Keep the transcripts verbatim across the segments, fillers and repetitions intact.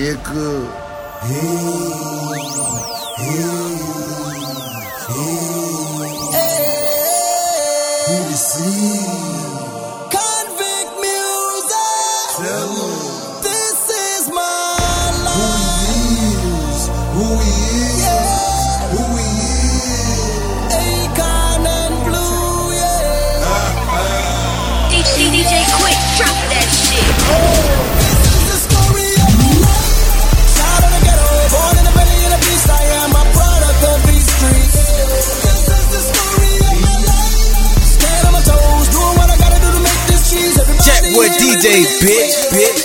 nigga. Hey, hey, hey, hey. Who to see? Convict music. Tell him. This is my life. Who he is? Who he is? Yeah. Who he is? Akon and Blue, yeah. Ah, ah. D J Quick, drop that shit. Oh, this is the story of my life. Shout out the ghetto, born in the belly of the beast. I am a product of these streets. This is the story of my life. Stand on my toes, doing what I gotta do to make this cheese. Everybody Jackwood D J, bitch, bitch.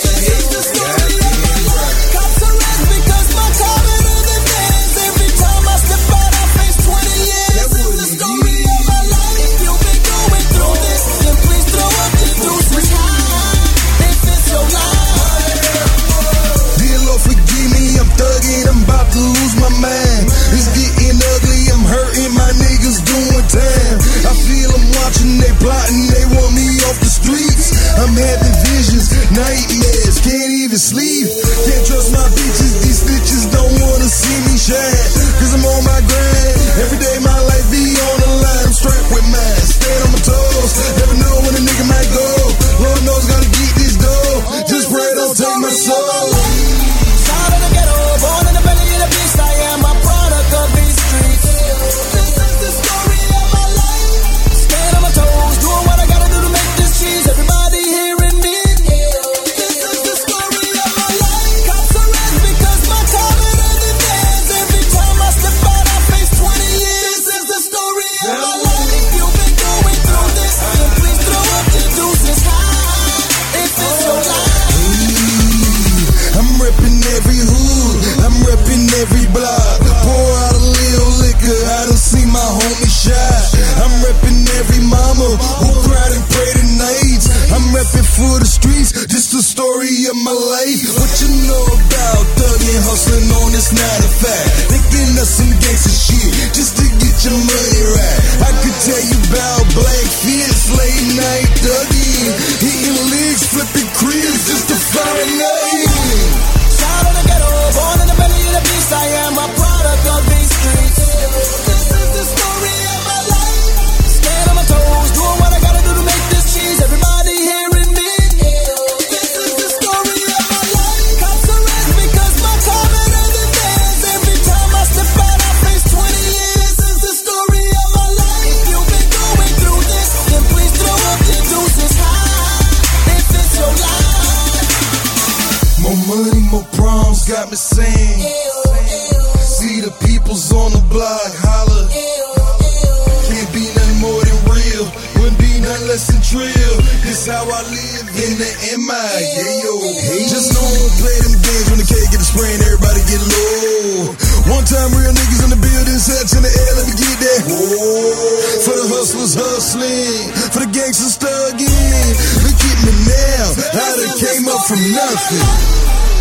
Cops arrest because my comment in the dance. Every time I step out, I face twenty years. This is the story of my life. If you've been going through this, then please throw up your deuces high. If it's your life. Dear Lord, forgive me, I'm thugging, I'm about to lose my mind. It's getting ugly, I'm hurting, my niggas doing time. I feel them watching, they plotting, they want me off the streets. I'm having visions, nightmares, can't even sleep. Can't trust my bitches, these bitches don't wanna see me shine. Cause I'm on my grind, every day my life be on the line. I'm strapped with mine, stand on my toes, never know when a nigga might go. Lord knows gotta get this dough, just pray don't take my soul. Shout out the ghetto, born in the belly of the beast. I am a product of these streets. This is the story of my life. Stand on my toes, doing what I gotta do to make this cheese. Everybody hearing me. This is the story of my life. Cops arrest because my comment in the dance. Every time I step out, I face twenty years. This is the story of my life. If you've been going through this, then please throw up your deuces high. If it's your life. I'm reppin' every hood, I'm reppin' every block. Pour out a little liquor, I done see my homie shot. I'm reppin' every mama who cried and prayed at nights. I'm reppin' for the streets, just the story of my life. What you know about thuggin', hustlin' on this nine to five? Thinking of some gangsta shit, just to get your money right. I could tell you about black fierce, late night thuggin', hitting licks, flipping cribs just to find nothing. Shout out the ghetto, born in the belly of the beast. I am a product of these streets. This is the story of my life. Stand on my toes, doing what I gotta do to make this cheese. Everybody hearing me. This is the story of my life. Cops arrest because my comment in the dance. Every time I step out, I face twenty years. This is the story of my life. If you've been going through this, then please throw up your deuces high. If it's your life. More money, more problems got me saying. See the peoples on the block holler. Can't be nothing more than real, wouldn't be nothing less than trill. This how I live in the M I, yeah yo. Hey, just don't play them games when the K get the spray and everybody get low. One time real niggas in the building, sets in the air, let me get that. Whoa. For the hustlers hustling, for the gangsters thugging. Look at me now, I done came up from nothing.